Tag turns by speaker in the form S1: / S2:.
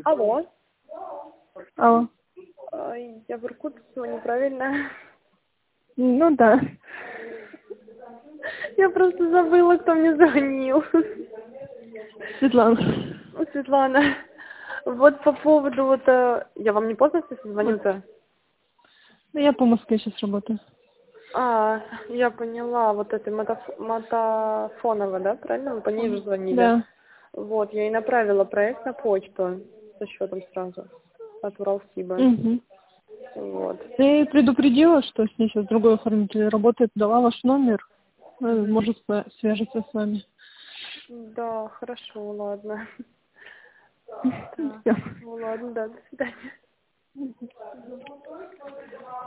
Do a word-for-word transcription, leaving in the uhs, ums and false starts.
S1: Алло.
S2: Алло.
S1: Ай, Я в Иркутске звоню, правильно?
S2: Ну да.
S1: Я просто забыла, кто мне звонил.
S2: Светлана.
S1: Ну, Светлана. Вот по поводу вот... э, Я вам не поздно, если звоню-то?
S2: Ну, я по Москве сейчас работаю.
S1: А, я поняла. Вот это мотоф- мотофоново, да? Правильно? Вы по ней же звонили.
S2: Да.
S1: Вот, я и направила проект на почту со счетом сразу от Уралсиба.
S2: Угу.
S1: Вот.
S2: Я ей предупредила, что с ней сейчас другой оформитель работает, дала ваш номер. Э, Может, сва- свяжется с вами.
S1: Да, хорошо, ладно. Так,
S2: Всё.
S1: ну ладно, да, до свидания.